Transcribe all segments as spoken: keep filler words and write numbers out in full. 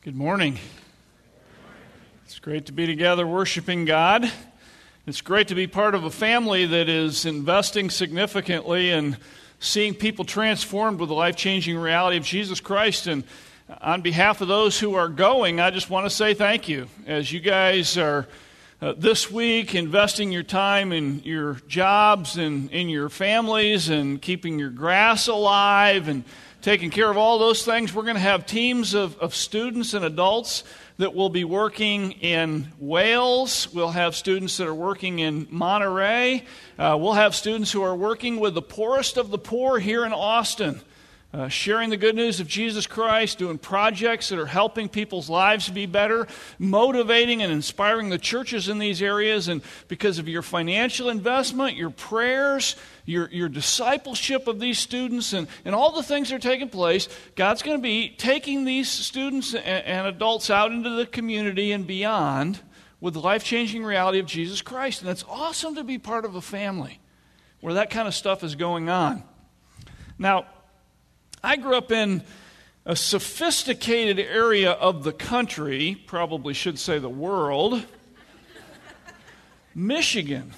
Good morning. It's great to be together worshiping God. It's great to be part of a family that is investing significantly and seeing people transformed with the life-changing reality of Jesus Christ. And on behalf of those who are going, I just want to say thank you. As you guys are uh, this week investing your time in your jobs and in your families and keeping your grass alive and taking care of all those things, we're going to have teams of, of students and adults that will be working in Wales. We'll have students that are working in Monterey. Uh, we'll have students who are working with the poorest of the poor here in Austin, uh, sharing the good news of Jesus Christ, doing projects that are helping people's lives be better, motivating and inspiring the churches in these areas. And because of your financial investment, your prayers, Your, your discipleship of these students, and, and all the things that are taking place, God's going to be taking these students and, and adults out into the community and beyond with the life-changing reality of Jesus Christ. And it's awesome to be part of a family where that kind of stuff is going on. Now, I grew up in a sophisticated area of the country, probably should say the world, Michigan.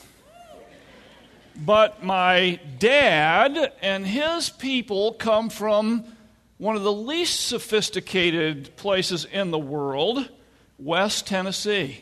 But my dad and his people come from one of the least sophisticated places in the world, West Tennessee.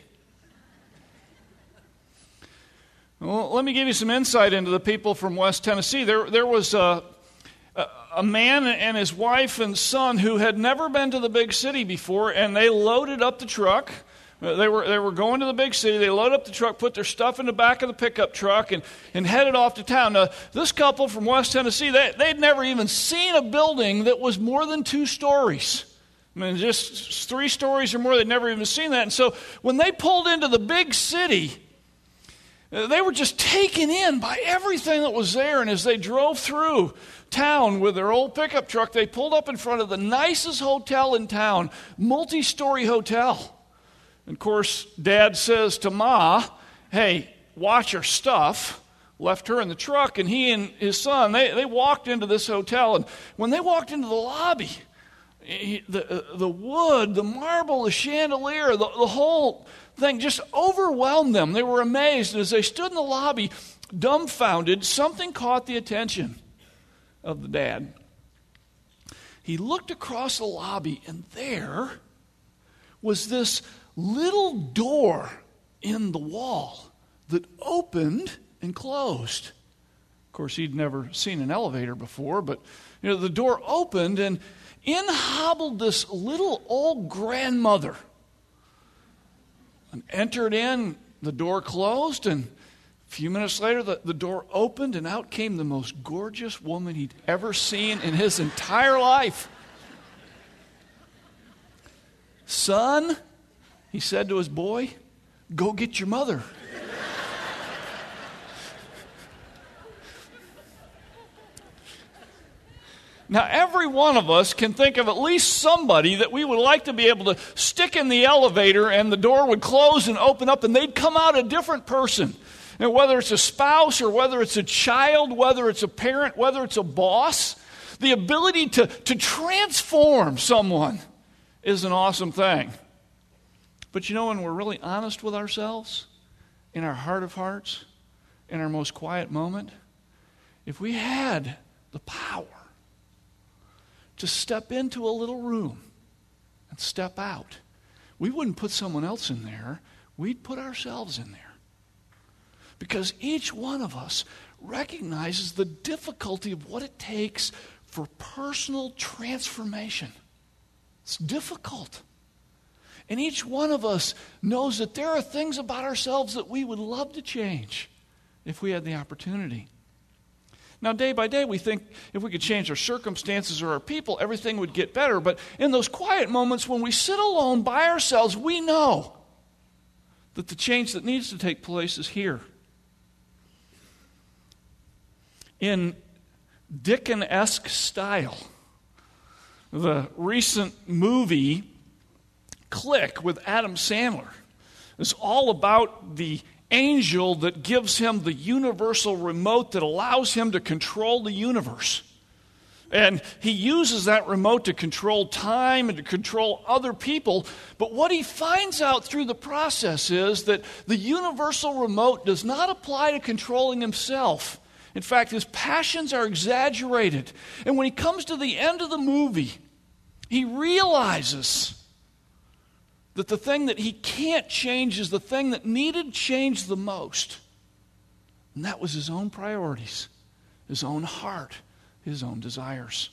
Well, let me give you some insight into the people from West Tennessee. There, there was a, a, a man and his wife and son who had never been to the big city before, and they loaded up the truck. They were they were going to the big city. They loaded up the truck, put their stuff in the back of the pickup truck, and, and headed off to town. Now, this couple from West Tennessee, they, they'd never even seen a building that was more than two stories. I mean, just three stories or more, they'd never even seen that. And so when they pulled into the big city, they were just taken in by everything that was there. And as they drove through town with their old pickup truck, they pulled up in front of the nicest hotel in town, multi-story hotel. And of course, Dad says to Ma, hey, watch her stuff. Left her in the truck, and he and his son, they, they walked into this hotel. And when they walked into the lobby, he, the, the wood, the marble, the chandelier, the, the whole thing just overwhelmed them. They were amazed. And as they stood in the lobby, dumbfounded, something caught the attention of the dad. He looked across the lobby, and there was this little door in the wall that opened and closed. Of course, he'd never seen an elevator before, but you know, the door opened, and in hobbled this little old grandmother. And entered in, the door closed, and a few minutes later, the, the door opened, and out came the most gorgeous woman he'd ever seen in his entire life. Son, he said to his boy, go get your mother. Now, every one of us can think of at least somebody that we would like to be able to stick in the elevator and the door would close and open up and they'd come out a different person. And whether it's a spouse or whether it's a child, whether it's a parent, whether it's a boss, the ability to, to transform someone is an awesome thing. But you know, when we're really honest with ourselves, in our heart of hearts, in our most quiet moment, if we had the power to step into a little room and step out, we wouldn't put someone else in there, we'd put ourselves in there. Because each one of us recognizes the difficulty of what it takes for personal transformation. It's difficult. And each one of us knows that there are things about ourselves that we would love to change if we had the opportunity. Now, day by day, we think if we could change our circumstances or our people, everything would get better. But in those quiet moments when we sit alone by ourselves, we know that the change that needs to take place is here. In Dickens-esque style, the recent movie Click with Adam Sandler is all about the angel that gives him the universal remote that allows him to control the universe. And he uses that remote to control time and to control other people. But what he finds out through the process is that the universal remote does not apply to controlling himself. In fact, his passions are exaggerated. And when he comes to the end of the movie, he realizes that the thing that he can't change is the thing that needed change the most. And that was his own priorities, his own heart, his own desires.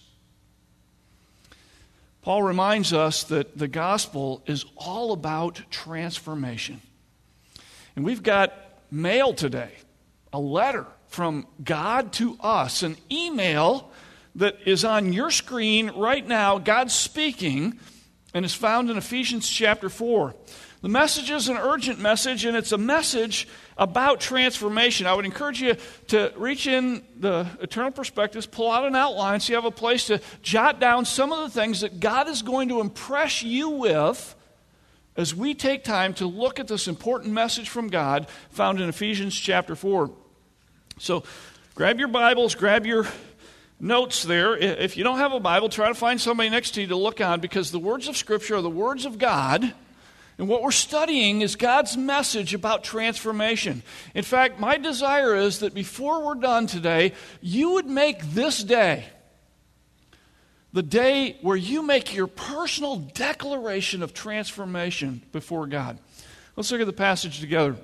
Paul reminds us that the gospel is all about transformation. And we've got mail today, a letter from God to us, an email that is on your screen right now. God's speaking, and is found in Ephesians chapter four. The message is an urgent message, and it's a message about transformation. I would encourage you to reach in the Eternal Perspectives, pull out an outline so you have a place to jot down some of the things that God is going to impress you with as we take time to look at this important message from God found in Ephesians chapter four. So grab your Bibles, grab your notes there. If you don't have a Bible, try to find somebody next to you to look on, because the words of Scripture are the words of God. And what we're studying is God's message about transformation. In fact, my desire is that before we're done today, you would make this day the day where you make your personal declaration of transformation before God. Let's look at the passage together.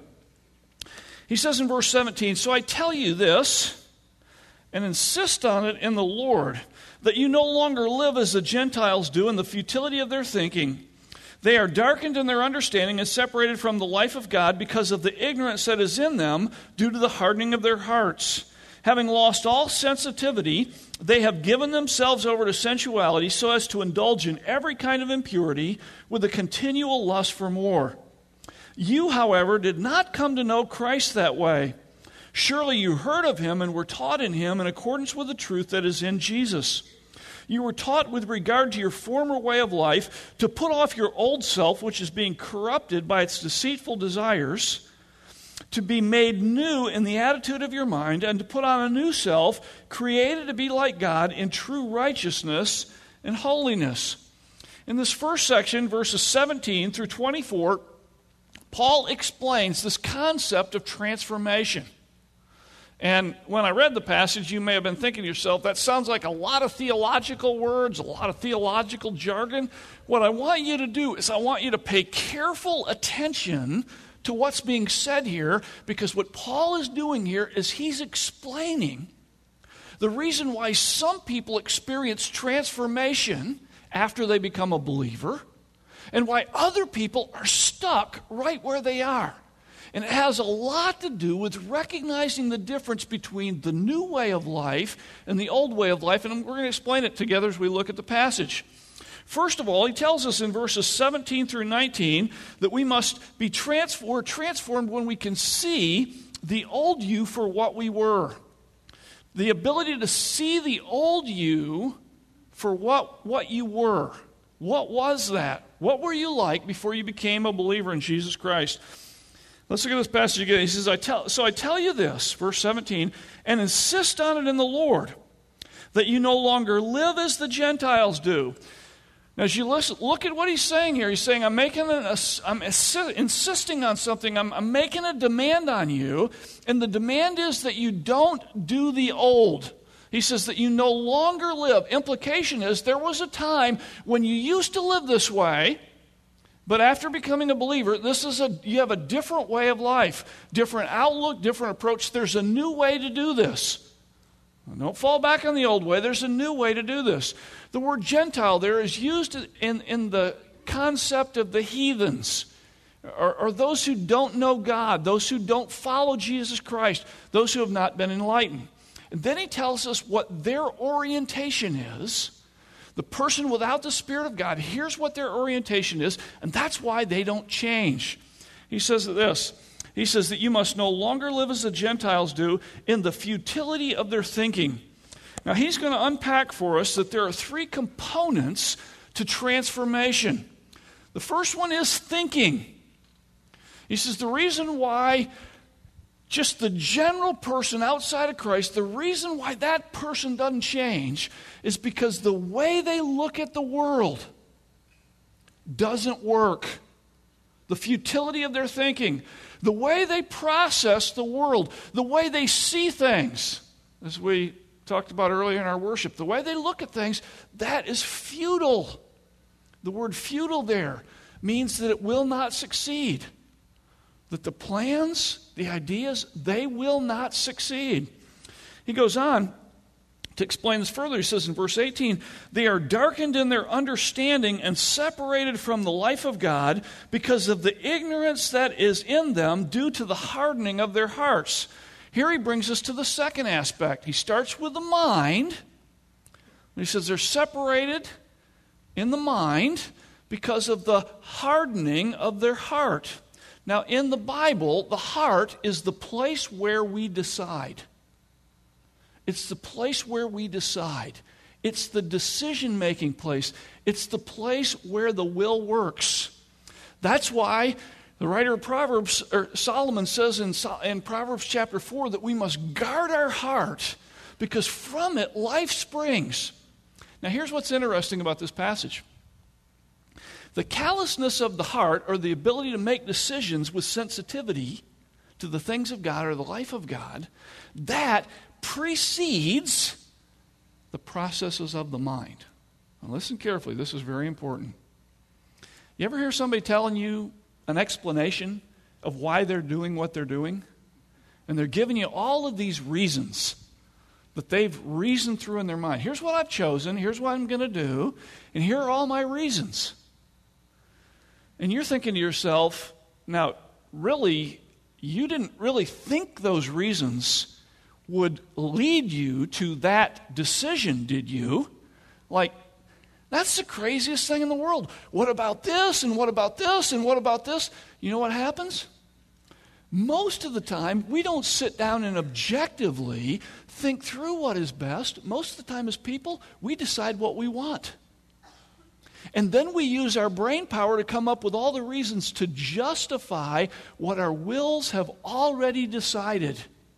He says in verse seventeen, "So I tell you this, and insist on it in the Lord, that you no longer live as the Gentiles do in the futility of their thinking. They are darkened in their understanding and separated from the life of God because of the ignorance that is in them due to the hardening of their hearts. Having lost all sensitivity, they have given themselves over to sensuality so as to indulge in every kind of impurity with a continual lust for more. You, however, did not come to know Christ that way. Surely you heard of him and were taught in him in accordance with the truth that is in Jesus. You were taught with regard to your former way of life to put off your old self, which is being corrupted by its deceitful desires, to be made new in the attitude of your mind, and to put on a new self, created to be like God in true righteousness and holiness." In this first section, verses seventeen through twenty-four, Paul explains this concept of transformation. And when I read the passage, you may have been thinking to yourself, that sounds like a lot of theological words, a lot of theological jargon. What I want you to do is I want you to pay careful attention to what's being said here, because what Paul is doing here is he's explaining the reason why some people experience transformation after they become a believer, and why other people are stuck right where they are. And it has a lot to do with recognizing the difference between the new way of life and the old way of life. And we're going to explain it together as we look at the passage. First of all, he tells us in verses seventeen through nineteen that we must be trans- we're transformed when we can see the old you for what we were. The ability to see the old you for what, what you were. What was that? What were you like before you became a believer in Jesus Christ? Let's look at this passage again. He says, I tell, so I tell you this, verse seventeen, and insist on it in the Lord, that you no longer live as the Gentiles do. Now, as you listen, look at what he's saying here. He's saying, I'm making an, I'm insisting on something. I'm, I'm making a demand on you, and the demand is that you don't do the old. He says that you no longer live. Implication is there was a time when you used to live this way, but after becoming a believer, this is a you have a different way of life, different outlook, different approach. There's a new way to do this. Don't fall back on the old way. There's a new way to do this. The word Gentile there is used in, in the concept of the heathens, or, or those who don't know God, those who don't follow Jesus Christ, those who have not been enlightened. And then he tells us what their orientation is. The person without the Spirit of God, here's what their orientation is, and that's why they don't change. He says this. He says that you must no longer live as the Gentiles do in the futility of their thinking. Now, he's going to unpack for us that there are three components to transformation. The first one is thinking. He says the reason why just the general person outside of Christ, the reason why that person doesn't change is because the way they look at the world doesn't work. The futility of their thinking, the way they process the world, the way they see things, as we talked about earlier in our worship, the way they look at things, that is futile. The word futile there means that it will not succeed. That the plans, the ideas, they will not succeed. He goes on to explain this further. He says in verse eighteen, they are darkened in their understanding and separated from the life of God because of the ignorance that is in them due to the hardening of their hearts. Here he brings us to the second aspect. He starts with the mind. He says they're separated in the mind because of the hardening of their heart. Now, in the Bible, the heart is the place where we decide. It's the place where we decide. It's the decision-making place. It's the place where the will works. That's why the writer of Proverbs, or Solomon, says in, in Proverbs chapter four that we must guard our heart because from it life springs. Now, here's what's interesting about this passage. The callousness of the heart, or the ability to make decisions with sensitivity to the things of God or the life of God, that precedes the processes of the mind. Now listen carefully, this is very important. You ever hear somebody telling you an explanation of why they're doing what they're doing? And they're giving you all of these reasons that they've reasoned through in their mind. Here's what I've chosen, here's what I'm going to do, and here are all my reasons. And you're thinking to yourself, now, really, you didn't really think those reasons would lead you to that decision, did you? Like, that's the craziest thing in the world. What about this, and what about this, and what about this? You know what happens? Most of the time, we don't sit down and objectively think through what is best. Most of the time as people, we decide what we want. And then we use our brain power to come up with all the reasons to justify what our wills have already decided.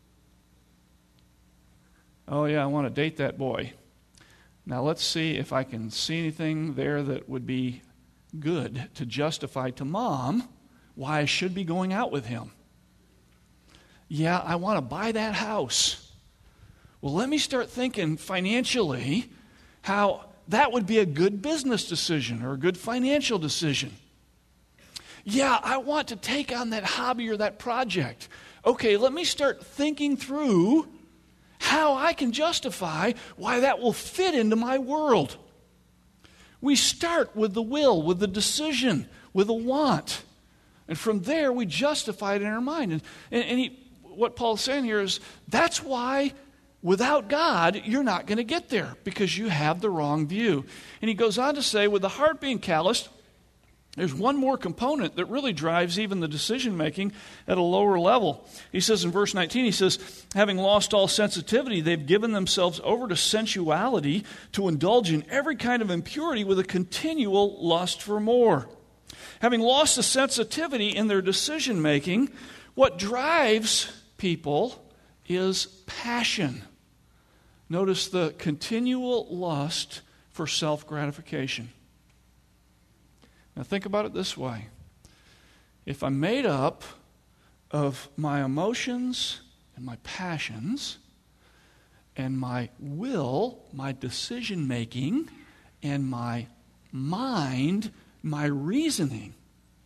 Oh yeah, I want to date that boy. Now let's see if I can see anything there that would be good to justify to mom why I should be going out with him. Yeah, I want to buy that house. Well, let me start thinking financially how that would be a good business decision or a good financial decision. Yeah, I want to take on that hobby or that project. Okay, let me start thinking through how I can justify why that will fit into my world. We start with the will, with the decision, with a want. And from there, we justify it in our mind. And, and, and he, what Paul's saying here is, that's why without God, you're not going to get there because you have the wrong view. And he goes on to say, with the heart being calloused, there's one more component that really drives even the decision-making at a lower level. He says in verse nineteen, he says, having lost all sensitivity, they've given themselves over to sensuality to indulge in every kind of impurity with a continual lust for more. Having lost the sensitivity in their decision-making, what drives people is passion. Notice the continual lust for self-gratification. Now think about it this way. If I'm made up of my emotions and my passions and my will, my decision-making, and my mind, my reasoning,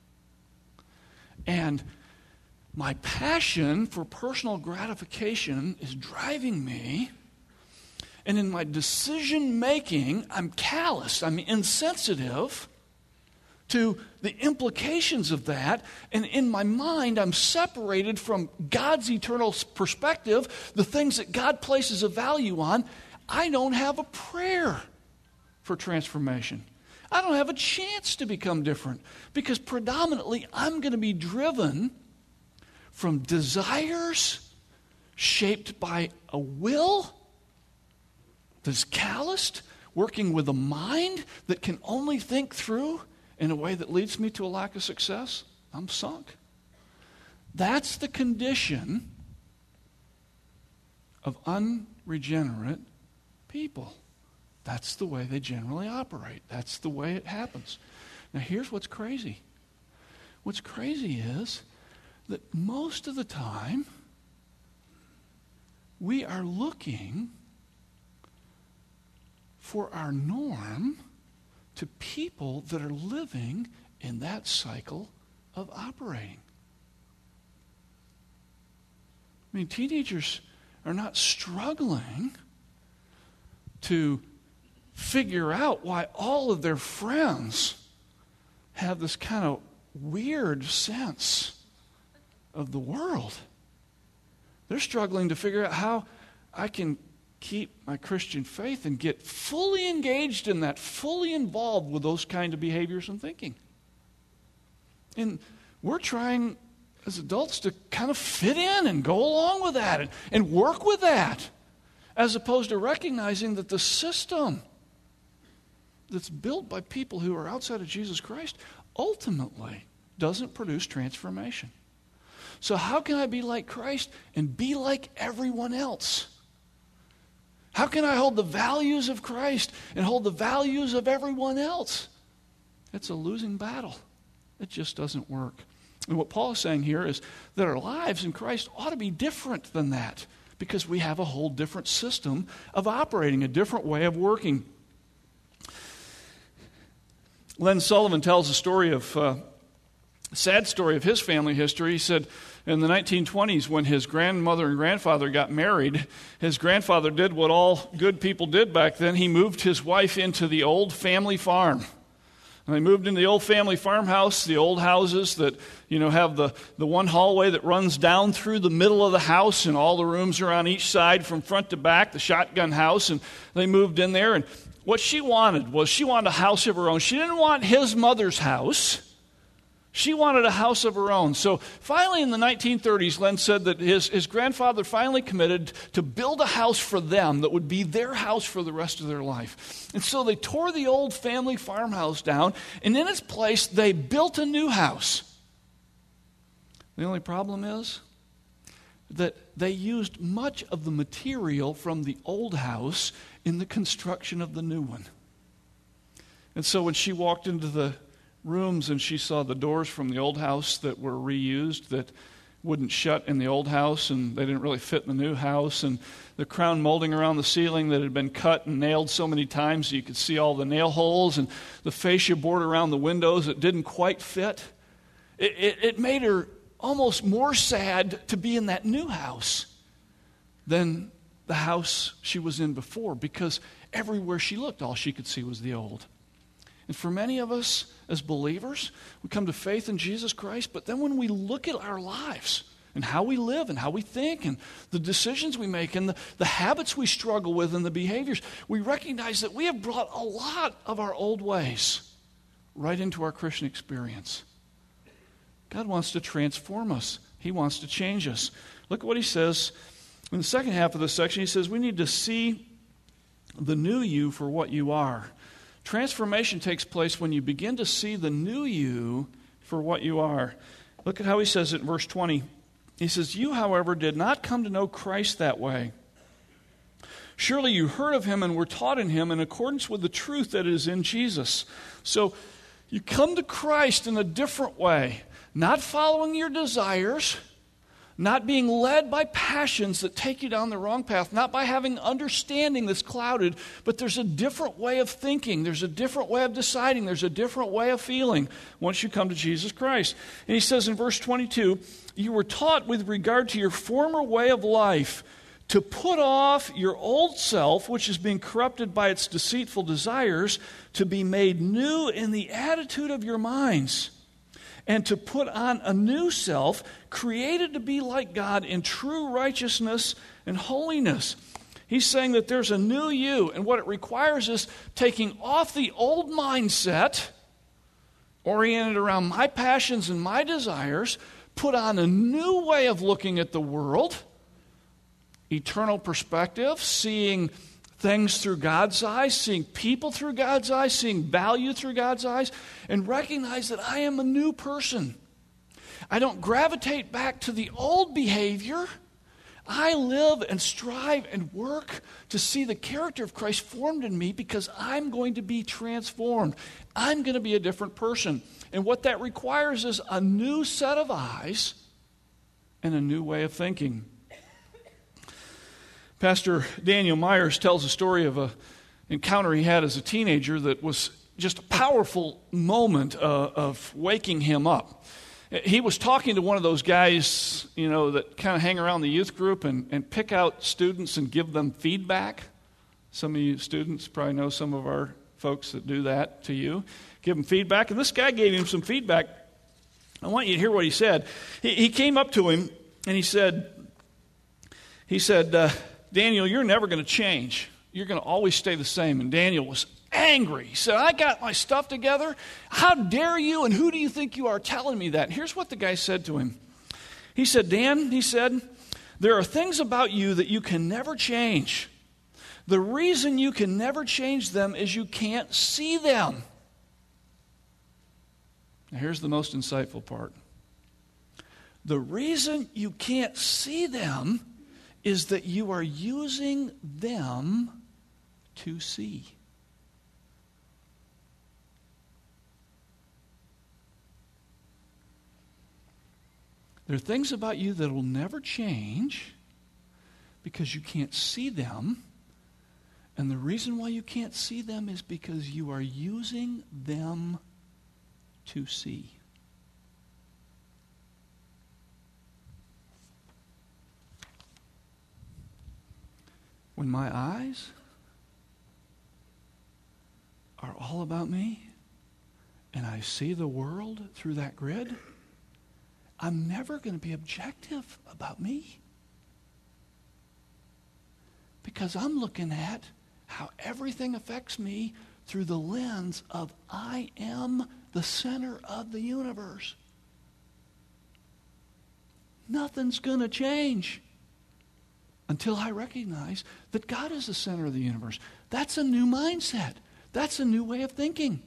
and my passion for personal gratification is driving me, and in my decision-making, I'm callous, I'm insensitive to the implications of that, and in my mind, I'm separated from God's eternal perspective, the things that God places a value on. I don't have a prayer for transformation. I don't have a chance to become different because predominantly I'm going to be driven from desires shaped by a will that's calloused, working with a mind that can only think through in a way that leads me to a lack of success. I'm sunk. That's the condition of unregenerate people. That's the way they generally operate. That's the way it happens. Now, here's what's crazy. What's crazy is that most of the time, we are looking for our norm to people that are living in that cycle of operating. I mean, teenagers are not struggling to figure out why all of their friends have this kind of weird sense of the world. They're struggling to figure out how I can keep my Christian faith and get fully engaged in that, fully involved with those kind of behaviors and thinking. And we're trying as adults to kind of fit in and go along with that and, and work with that, as opposed to recognizing that the system that's built by people who are outside of Jesus Christ ultimately doesn't produce transformation. So how can I be like Christ and be like everyone else? How can I hold the values of Christ and hold the values of everyone else? It's a losing battle. It just doesn't work. And what Paul is saying here is that our lives in Christ ought to be different than that, because we have a whole different system of operating, a different way of working. Len Sullivan tells a story of, uh, a sad story of his family history. He said in the nineteen twenties, when his grandmother and grandfather got married, his grandfather did what all good people did back then. He moved his wife into the old family farm. And they moved into the old family farmhouse, the old houses that, you know, have the, the one hallway that runs down through the middle of the house, and all the rooms are on each side from front to back, the shotgun house. And they moved in there, and what she wanted was she wanted a house of her own. She didn't want his mother's house. She wanted a house of her own. So finally in the nineteen thirties, Len said that his, his grandfather finally committed to build a house for them that would be their house for the rest of their life. And so they tore the old family farmhouse down, and in its place they built a new house. The only problem is that they used much of the material from the old house in the construction of the new one. And so when she walked into the rooms and she saw the doors from the old house that were reused, that wouldn't shut in the old house, and they didn't really fit in the new house, and the crown molding around the ceiling that had been cut and nailed so many times so you could see all the nail holes, and the fascia board around the windows that didn't quite fit. It, it, it made her almost more sad to be in that new house than the house she was in before, because everywhere she looked, all she could see was the old. And for many of us as believers, we come to faith in Jesus Christ, but then when we look at our lives and how we live and how we think and the decisions we make and the, the habits we struggle with and the behaviors, we recognize that we have brought a lot of our old ways right into our Christian experience. God wants to transform us. He wants to change us. Look at what he says in the second half of this section. He says we need to see the new you for what you are. Transformation takes place when you begin to see the new you for what you are. Look at how he says it in verse twenty. He says, "You, however, did not come to know Christ that way. Surely you heard of him and were taught in him in accordance with the truth that is in Jesus." So you come to Christ in a different way, not following your desires, not being led by passions that take you down the wrong path, not by having understanding that's clouded, but there's a different way of thinking. There's a different way of deciding. There's a different way of feeling once you come to Jesus Christ. And he says in verse twenty-two, "You were taught with regard to your former way of life to put off your old self, which is being corrupted by its deceitful desires, to be made new in the attitude of your minds, and to put on a new self, created to be like God in true righteousness and holiness." He's saying that there's a new you, and what it requires is taking off the old mindset, oriented around my passions and my desires, put on a new way of looking at the world, eternal perspective, seeing things through God's eyes, seeing people through God's eyes, seeing value through God's eyes, and recognize that I am a new person. I don't gravitate back to the old behavior. I live and strive and work to see the character of Christ formed in me because I'm going to be transformed. I'm going to be a different person. And what that requires is a new set of eyes and a new way of thinking. Pastor Daniel Myers tells a story of an encounter he had as a teenager that was just a powerful moment uh, of waking him up. He was talking to one of those guys, you know, that kind of hang around the youth group and, and pick out students and give them feedback. Some of you students probably know some of our folks that do that to you. Give them feedback. And this guy gave him some feedback. I want you to hear what he said. He, he came up to him and he said, he said, uh, Daniel, you're never going to change. You're going to always stay the same. And Daniel was angry. He said, I got my stuff together. How dare you, and who do you think you are telling me that? And here's what the guy said to him. He said, Dan, he said, there are things about you that you can never change. The reason you can never change them is you can't see them. Now here's the most insightful part. The reason you can't see them is that you are using them to see. There are things about you that will never change because you can't see them. And the reason why you can't see them is because you are using them to see. When my eyes are all about me and I see the world through that grid, I'm never going to be objective about me. Because I'm looking at how everything affects me through the lens of I am the center of the universe. Nothing's going to change until I recognize that God is the center of the universe. That's a new mindset. That's a new way of thinking.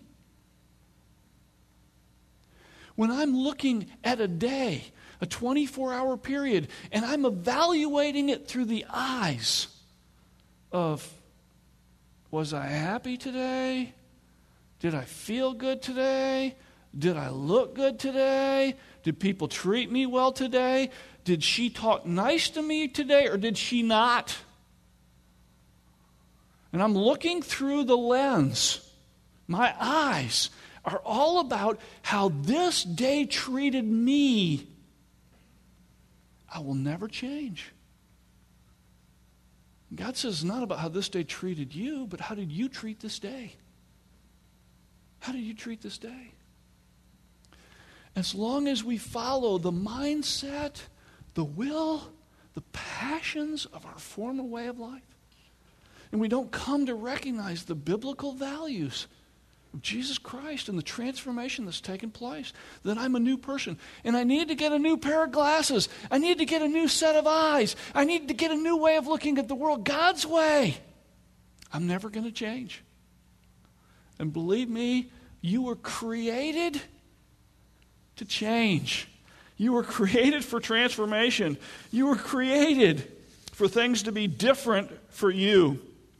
When I'm looking at a day, a twenty-four hour period, and I'm evaluating it through the eyes of, was I happy today? Did I feel good today? Did I look good today? Did people treat me well today? Did she talk nice to me today, or did she not? And I'm looking through the lens. My eyes are all about how this day treated me. I will never change. God says it's not about how this day treated you, but how did you treat this day? How did you treat this day? As long as we follow the mindset, the will, the passions of our former way of life, and we don't come to recognize the biblical values of Jesus Christ and the transformation that's taken place, that I'm a new person. And I need to get a new pair of glasses. I need to get a new set of eyes. I need to get a new way of looking at the world, God's way. I'm never going to change. And believe me, you were created to change. You were created for transformation. You were created for things to be different for you.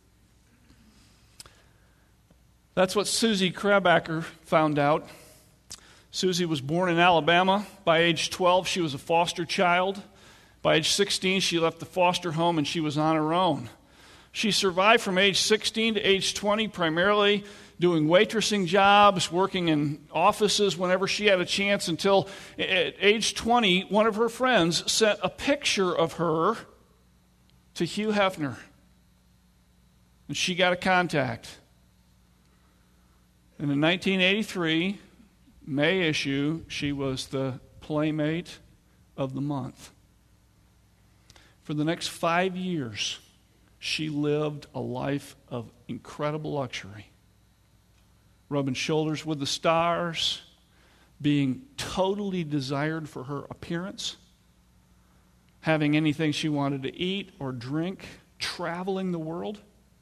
That's what Susie Krabacker found out. Susie was born in Alabama. By age twelve, she was a foster child. By age sixteen, she left the foster home and she was on her own. She survived from age sixteen to age twenty, primarily doing waitressing jobs, working in offices whenever she had a chance, until at age twenty, one of her friends sent a picture of her to Hugh Hefner. And she got a contact. And in nineteen eighty-three, May issue, she was the Playmate of the Month. For the next five years, she lived a life of incredible luxury. Rubbing shoulders with the stars, being totally desired for her appearance, having anything she wanted to eat or drink, traveling the world.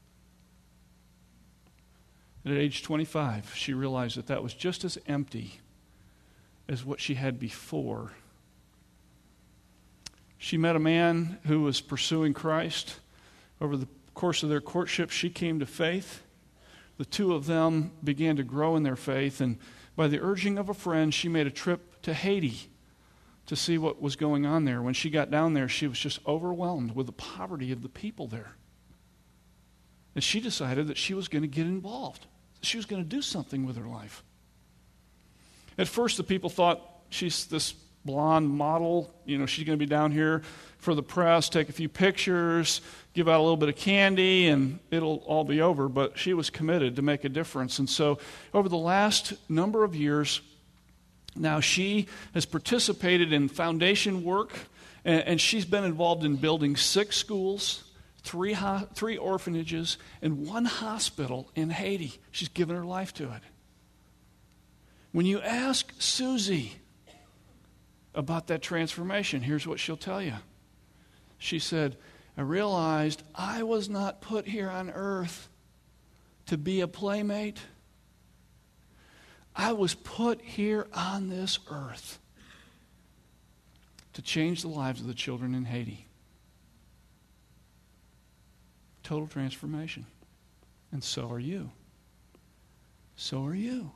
And at age twenty-five, she realized that that was just as empty as what she had before. She met a man who was pursuing Christ. Over the course of their courtship, she came to faith. The two of them began to grow in their faith, and by the urging of a friend, she made a trip to Haiti to see what was going on there. When she got down there, she was just overwhelmed with the poverty of the people there. And she decided that she was going to get involved. She was going to do something with her life. At first, the people thought she's this blonde model. You know, she's going to be down here for the press, take a few pictures, give out a little bit of candy, and it'll all be over. But she was committed to make a difference. And so over the last number of years, now she has participated in foundation work, and, and she's been involved in building six schools, three, ho- three orphanages, and one hospital in Haiti. She's given her life to it. When you ask Susie about that transformation, here's what she'll tell you. She said, I realized I was not put here on earth to be a playmate. I was put here on this earth to change the lives of the children in Haiti. Total transformation. And so are you. So are you.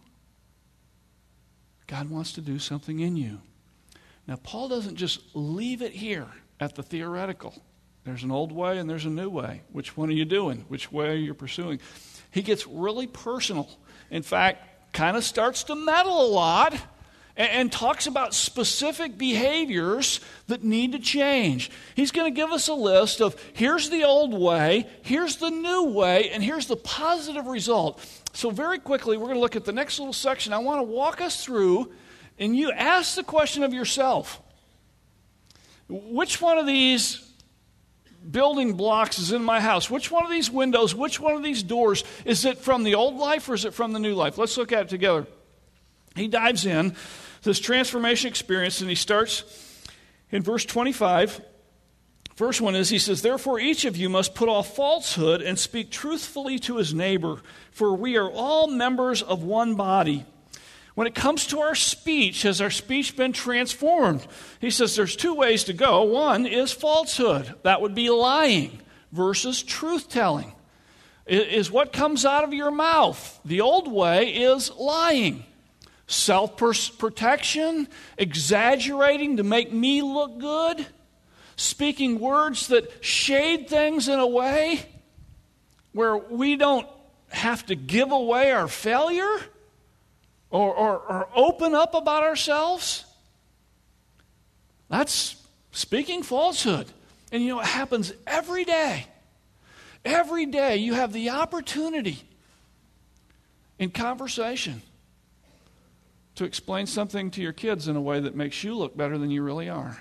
God wants to do something in you. Now, Paul doesn't just leave it here at the theoretical. There's an old way and there's a new way. Which one are you doing? Which way are you pursuing? He gets really personal. In fact, kind of starts to meddle a lot and, and talks about specific behaviors that need to change. He's going to give us a list of here's the old way, here's the new way, and here's the positive result. So very quickly, we're going to look at the next little section. I want to walk us through, and you ask the question of yourself. Which one of these building blocks is in my house? Which one of these windows, which one of these doors, is it from the old life or is it from the new life? Let's look at it together. He dives in this transformation experience, and he starts in verse twenty-five. First one is, he says, therefore each of you must put off falsehood and speak truthfully to his neighbor, for we are all members of one body. When it comes to our speech, has our speech been transformed? He says there's two ways to go. One is falsehood. That would be lying versus truth-telling. It is what comes out of your mouth. The old way is lying. Self-protection, exaggerating to make me look good, speaking words that shade things in a way where we don't have to give away our failure or, or, or open up about ourselves. That's speaking falsehood. And you know, it happens every day. Every day you have the opportunity in conversation to explain something to your kids in a way that makes you look better than you really are.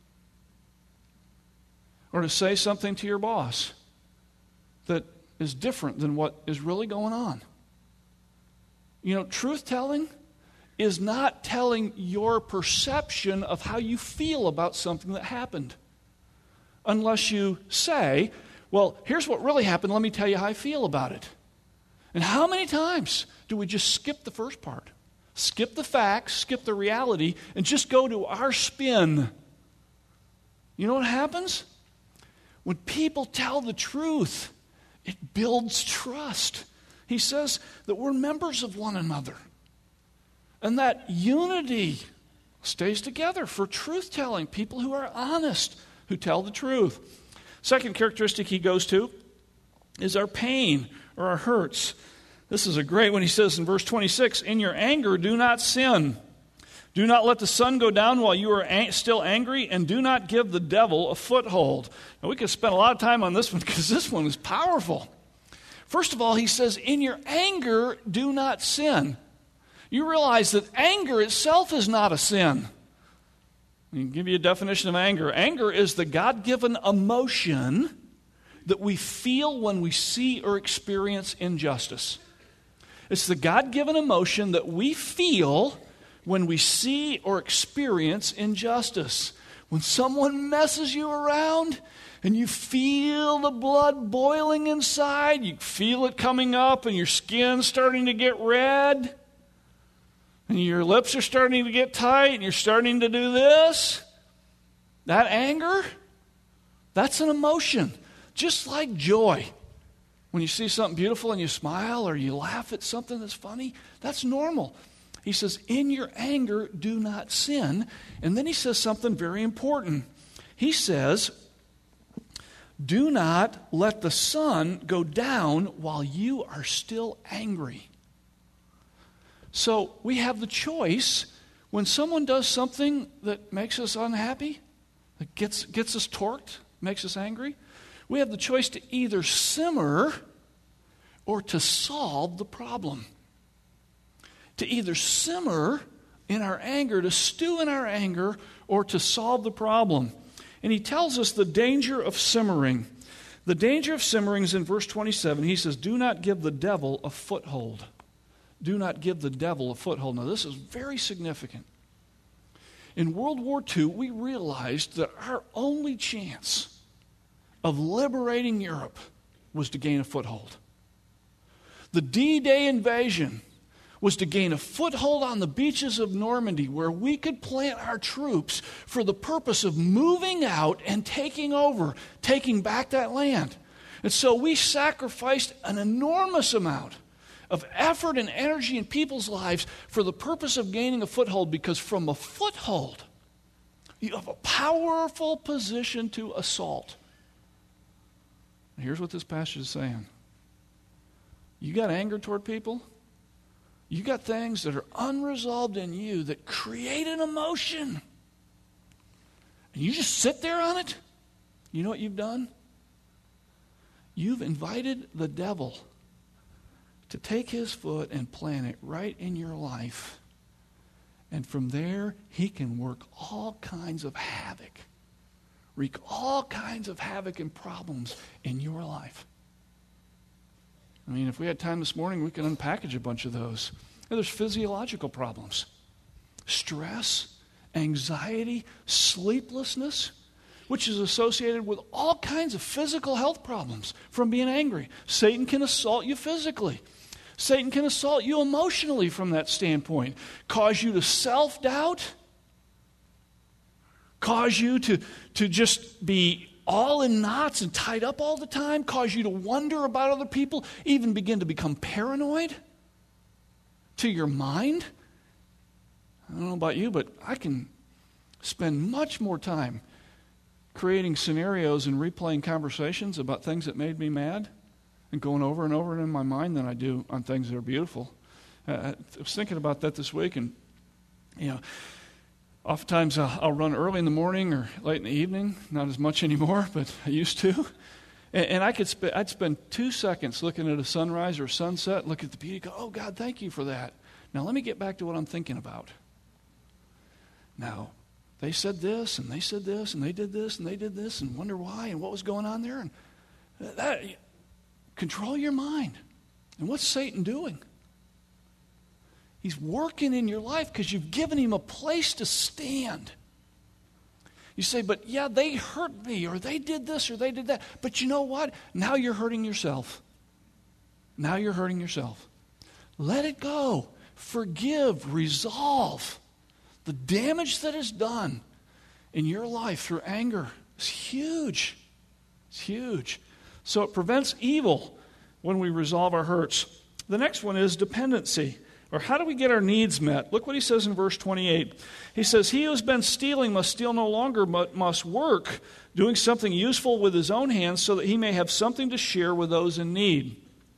Or to say something to your boss that is different than what is really going on. You know, truth-telling is not telling your perception of how you feel about something that happened. Unless you say, well, here's what really happened, let me tell you how I feel about it. And how many times do we just skip the first part? Skip the facts, skip the reality, and just go to our spin. You know what happens? When people tell the truth, it builds trust. He says that we're members of one another. And that unity stays together for truth-telling, people who are honest, who tell the truth. Second characteristic he goes to is our pain or our hurts. This is a great one. He says in verse twenty-six, in your anger do not sin. Do not let the sun go down while you are ang- still angry, and do not give the devil a foothold. Now, we could spend a lot of time on this one because this one is powerful. First of all, he says, in your anger, do not sin. You realize that anger itself is not a sin. I can give you a definition of anger. Anger is the God-given emotion that we feel when we see or experience injustice. It's the God-given emotion that we feel when we see or experience injustice. When someone messes you around and you feel the blood boiling inside, you feel it coming up and your skin's starting to get red, and your lips are starting to get tight and you're starting to do this, That anger, that's an emotion, just like joy. When you see something beautiful and you smile or you laugh at something that's funny, that's normal. He says, in your anger, do not sin. And then he says something very important. He says, do not let the sun go down while you are still angry. So we have the choice when someone does something that makes us unhappy, that gets, gets us torqued, makes us angry, we have the choice to either simmer or to solve the problem. To either simmer in our anger, to stew in our anger, or to solve the problem. And he tells us the danger of simmering. The danger of simmering is in verse twenty-seven. He says, do not give the devil a foothold. Do not give the devil a foothold. Now, this is very significant. In World War Two, we realized that our only chance of liberating Europe was to gain a foothold. The D-Day invasion was to gain a foothold on the beaches of Normandy where we could plant our troops for the purpose of moving out and taking over, taking back that land. And so we sacrificed an enormous amount of effort and energy in people's lives for the purpose of gaining a foothold, because from a foothold, you have a powerful position to assault. And here's what this passage is saying. You got anger toward people? You got things that are unresolved in you that create an emotion. And you just sit there on it? You know what you've done? You've invited the devil to take his foot and plant it right in your life. And from there, he can work all kinds of havoc, wreak all kinds of havoc and problems in your life. I mean, if we had time this morning, we could unpackage a bunch of those. And there's physiological problems, stress, anxiety, sleeplessness, which is associated with all kinds of physical health problems from being angry. Satan can assault you physically. Satan can assault you emotionally from that standpoint, cause you to self-doubt, cause you to, to just be all in knots and tied up all the time, cause you to wonder about other people, even begin to become paranoid to your mind. I don't know about you, but I can spend much more time creating scenarios and replaying conversations about things that made me mad and going over and over in my mind than I do on things that are beautiful. Uh, I was thinking about that this week, and you know, oftentimes uh, I'll run early in the morning or late in the evening. Not as much anymore, but I used to. And, and I could sp- I'd spend two seconds looking at a sunrise or a sunset, look at the beauty, go, "Oh God, thank you for that." Now let me get back to what I'm thinking about. Now, they said this, and they said this, and they did this, and they did this, and wonder why, and what was going on there, and that. Control your mind. And what's Satan doing? He's working in your life because you've given him a place to stand. You say, but yeah, they hurt me, or they did this, or they did that. But you know what? Now you're hurting yourself. Now you're hurting yourself. Let it go. Forgive. Resolve. The damage that is done in your life through anger is huge. It's huge. So it prevents evil when we resolve our hurts. The next one is dependency, or how do we get our needs met? Look what he says in verse twenty-eight. He says, he who has been stealing must steal no longer, but must work, doing something useful with his own hands so that he may have something to share with those in need.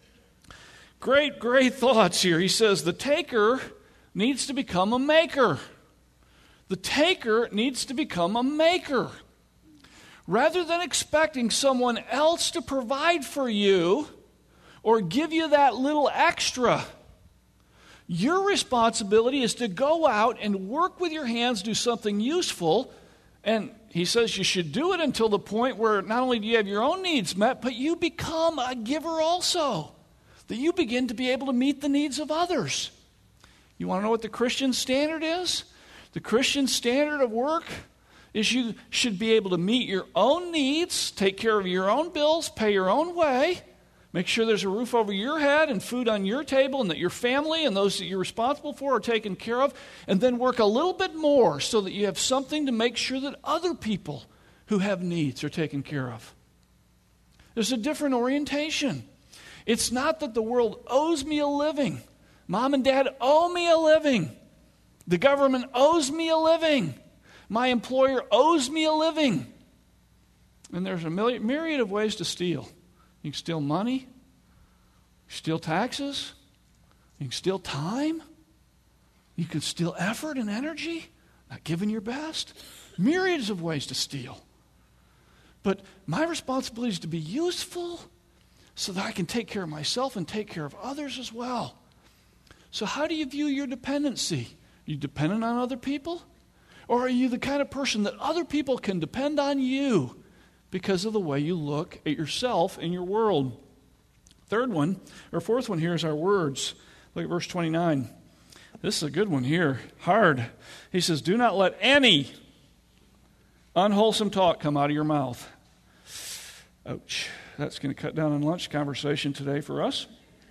Great, great thoughts here. He says the taker needs to become a maker. The taker needs to become a maker. Rather than expecting someone else to provide for you or give you that little extra, your responsibility is to go out and work with your hands, do something useful. And he says you should do it until the point where not only do you have your own needs met, but you become a giver also. That you begin to be able to meet the needs of others. You want to know what the Christian standard is? The Christian standard of work is you should be able to meet your own needs, take care of your own bills, pay your own way, Make sure there's a roof over your head and food on your table, and that your family and those that you're responsible for are taken care of. And then work a little bit more so that you have something to make sure that other people who have needs are taken care of. There's a different orientation. It's not that the world owes me a living. Mom and Dad owe me a living. The government owes me a living. My employer owes me a living. And there's a myriad of ways to steal. You can steal money. You can steal taxes. You can steal time. You can steal effort and energy, not giving your best. Myriads of ways to steal. But my responsibility is to be useful so that I can take care of myself and take care of others as well. So how do you view your dependency? Are you dependent on other people? Or are you the kind of person that other people can depend on you because of the way you look at yourself and your world? Third one, or fourth one here is our words. Look at verse twenty-nine. This is a good one here. Hard. He says, do not let any unwholesome talk come out of your mouth. Ouch. That's going to cut down on lunch conversation today for us.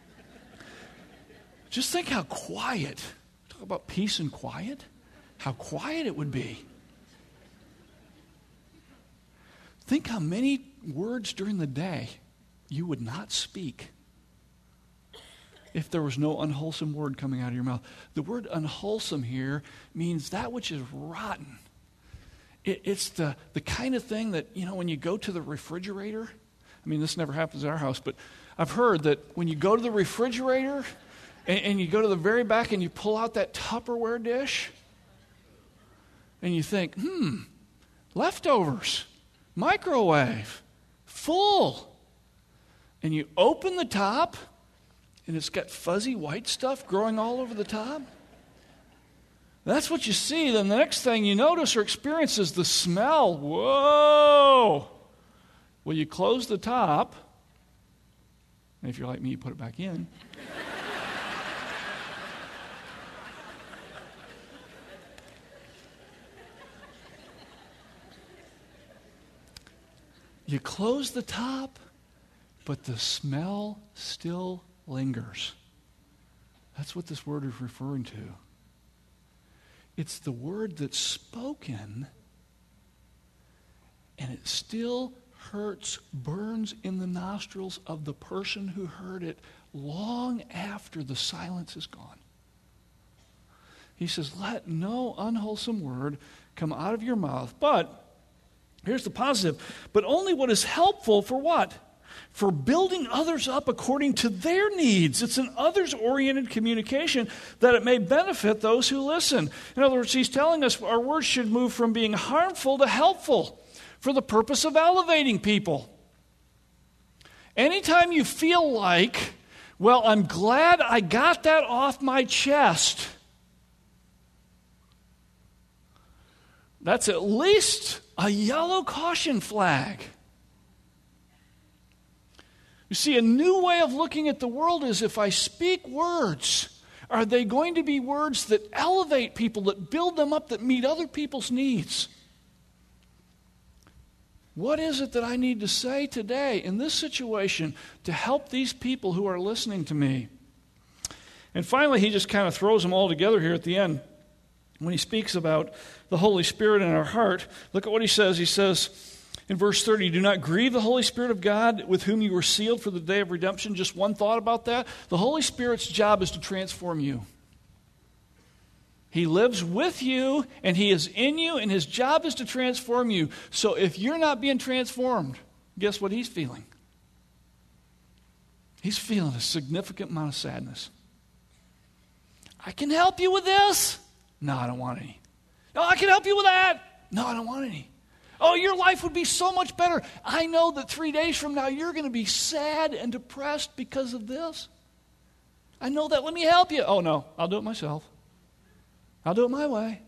Just think how quiet. Talk about peace and quiet. How quiet it would be. Think how many words during the day you would not speak if there was no unwholesome word coming out of your mouth. The word unwholesome here means that which is rotten. It, it's the, the kind of thing that, you know, when you go to the refrigerator, I mean, this never happens at our house, but I've heard that when you go to the refrigerator and, and you go to the very back and you pull out that Tupperware dish and you think, hmm, leftovers, microwave, full. And you open the top and it's got fuzzy white stuff growing all over the top. That's what you see. Then the next thing you notice or experience is the smell. Whoa! Well, you close the top. And if you're like me, you put it back in. You close the top, but the smell still lingers. That's what this word is referring to. It's the word that's spoken, and it still hurts, burns in the nostrils of the person who heard it long after the silence is gone. He says, let no unwholesome word come out of your mouth, but, here's the positive, but only what is helpful for what? For building others up according to their needs. It's an others-oriented communication that it may benefit those who listen. In other words, he's telling us our words should move from being harmful to helpful for the purpose of elevating people. Anytime you feel like, well, I'm glad I got that off my chest, that's at least a yellow caution flag. You see, a new way of looking at the world is if I speak words, are they going to be words that elevate people, that build them up, that meet other people's needs? What is it that I need to say today in this situation to help these people who are listening to me? And finally, he just kind of throws them all together here at the end. When he speaks about the Holy Spirit in our heart, look at what he says. He says in verse thirty, do not grieve the Holy Spirit of God with whom you were sealed for the day of redemption. Just one thought about that. The Holy Spirit's job is to transform you. He lives with you, and he is in you, and his job is to transform you. So if you're not being transformed, guess what he's feeling? He's feeling a significant amount of sadness. I can help you with this. No, I don't want any. No, I can help you with that. No, I don't want any. Oh, your life would be so much better. I know that three days from now you're going to be sad and depressed because of this. I know that. Let me help you. Oh, no, I'll do it myself. I'll do it my way.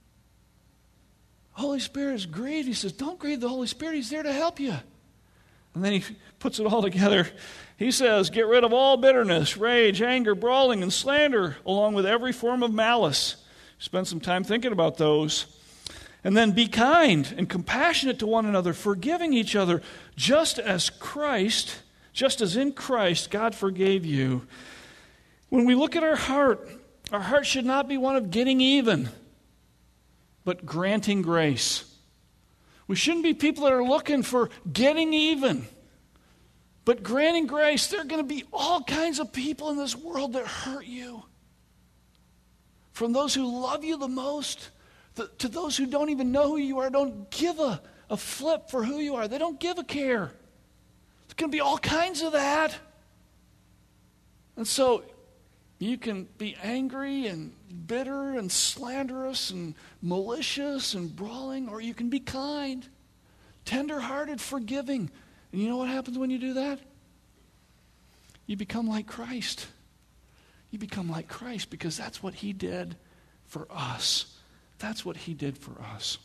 Holy Spirit is grieved. He says, don't grieve the Holy Spirit. He's there to help you. And then he puts it all together. He says, get rid of all bitterness, rage, anger, brawling, and slander, along with every form of malice. Spend some time thinking about those. And then be kind and compassionate to one another, forgiving each other, just as Christ, just as in Christ God forgave you. When we look at our heart, our heart should not be one of getting even, but granting grace. We shouldn't be people that are looking for getting even, but granting grace. There are going to be all kinds of people in this world that hurt you. From those who love you the most to those who don't even know who you are, don't give a, a flip for who you are. They don't give a care. There's going to be all kinds of that. And so you can be angry and bitter and slanderous and malicious and brawling, or you can be kind, tender-hearted, forgiving. And you know what happens when you do that? You become like Christ. You become like Christ because that's what he did for us. That's what he did for us.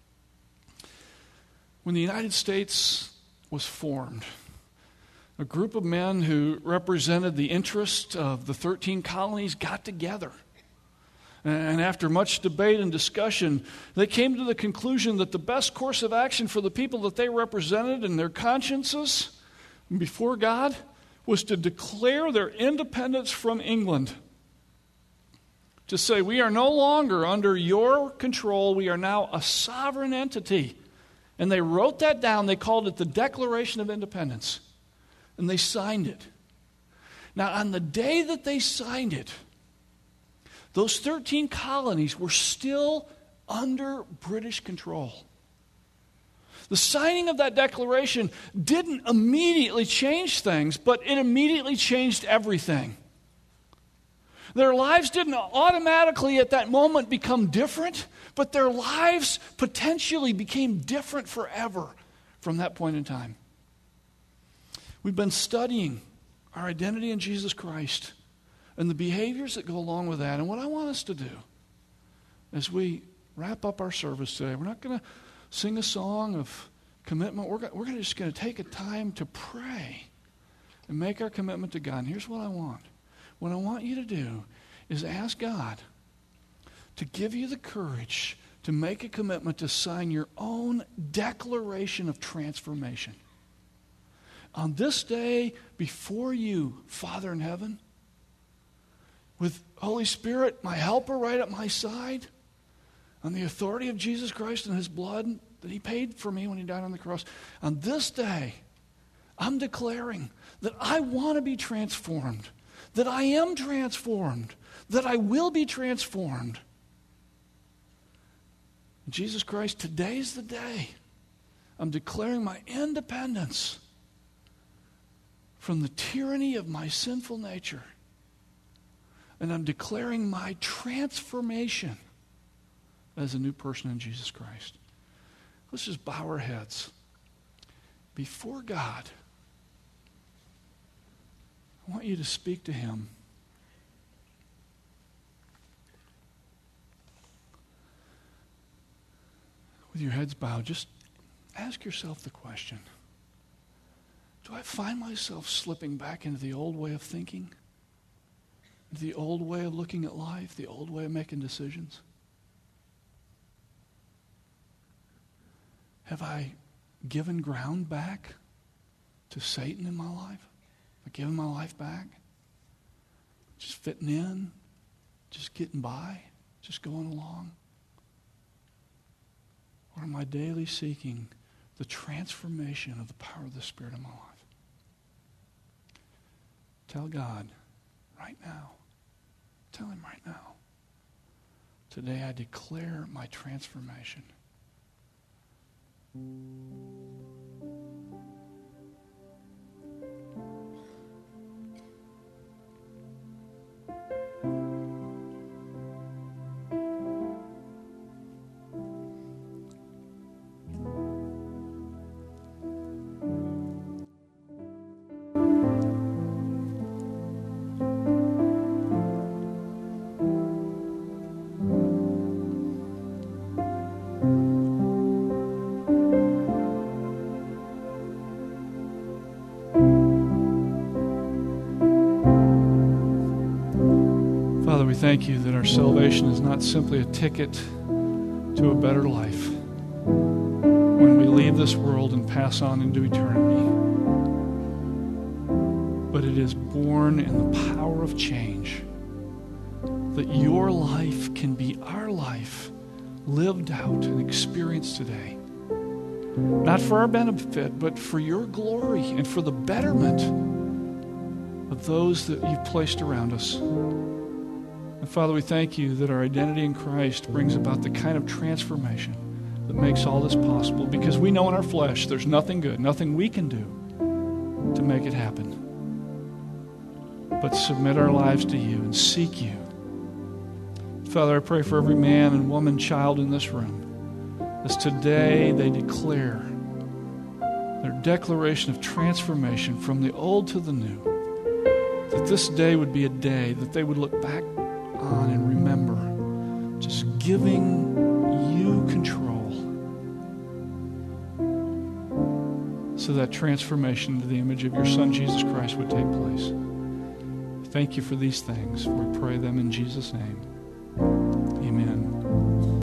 When the United States was formed, a group of men who represented the interest of the thirteen colonies got together. And after much debate and discussion, they came to the conclusion that the best course of action for the people that they represented and their consciences before God was to declare their independence from England. To say, we are no longer under your control, we are now a sovereign entity. And they wrote that down, they called it the Declaration of Independence. And they signed it. Now, on the day that they signed it, those thirteen colonies were still under British control. The signing of that declaration didn't immediately change things, but it immediately changed everything. Their lives didn't automatically at that moment become different, but their lives potentially became different forever from that point in time. We've been studying our identity in Jesus Christ and the behaviors that go along with that. And what I want us to do as we wrap up our service today, we're not going to sing a song of commitment. We're, we're just going to take a time to pray and make our commitment to God. And here's what I want. What I want you to do is ask God to give you the courage to make a commitment to sign your own declaration of transformation. On this day, before you, Father in heaven, with Holy Spirit, my helper right at my side, on the authority of Jesus Christ and his blood that he paid for me when he died on the cross, on this day, I'm declaring that I want to be transformed, that I am transformed, that I will be transformed. Jesus Christ, today's the day. I'm declaring my independence from the tyranny of my sinful nature. And I'm declaring my transformation as a new person in Jesus Christ. Let's just bow our heads before God. I want you to speak to him. With your heads bowed, just ask yourself the question. Do I find myself slipping back into the old way of thinking? The old way of looking at life? The old way of making decisions? Have I given ground back to Satan in my life? Have I given my life back? Just fitting in? Just getting by? Just going along? Or am I daily seeking the transformation of the power of the Spirit in my life? Tell God right now. Tell him right now. Today I declare my transformation. Thank you that our salvation is not simply a ticket to a better life when we leave this world and pass on into eternity. but it is born in the power of change. That your life can be our life, lived out and experienced today. Not for our benefit, but for your glory and for the betterment of those that you've placed around us. And Father, we thank you that our identity in Christ brings about the kind of transformation that makes all this possible, because we know in our flesh there's nothing good, nothing we can do to make it happen. But submit our lives to you and seek you. Father, I pray for every man and woman, child in this room, as today they declare their declaration of transformation from the old to the new, that this day would be a day that they would look back on and remember just giving you control so that transformation into the image of your Son, Jesus Christ, would take place. Thank you for these things. We pray them in Jesus' name.